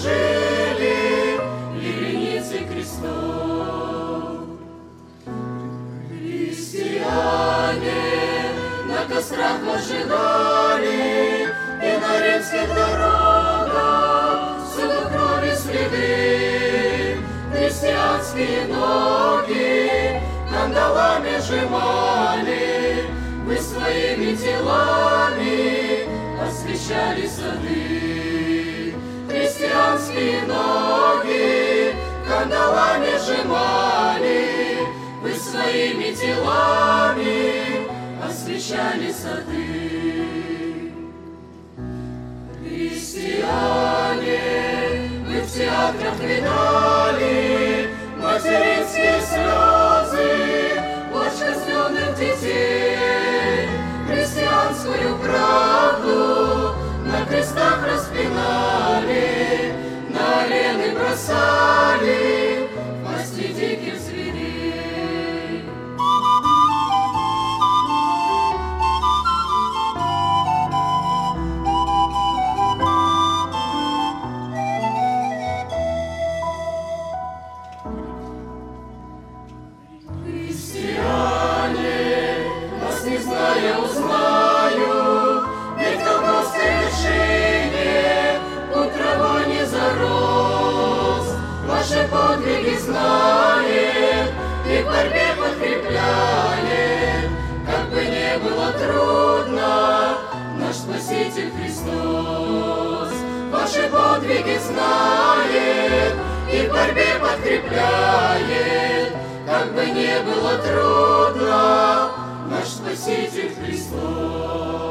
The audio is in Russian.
служили вереницы крестов. Христиане на кострах ожидали и на римских дорогах всюду крови следы. Христианские ноги кандалами сжимали, мы своими телами освещали сады. Христианские ноги кандалами сжимали, мы своими телами освещали сады. Христиане, мы в театрах видали материнские слезы, плач казненных детей. Христианскую правду на крестах распинали, на арены бросали пасти диких зверей. Христиане, вас не зная, узнаю, ведь колгофское лишение у травой не зарос. Ваши подвиги знает и в борьбе подкрепляет, как бы не было трудно, наш Спаситель Христос. Ваши подвиги знает и в борьбе подкрепляет, как бы не было трудно, наш Спаситель Христос.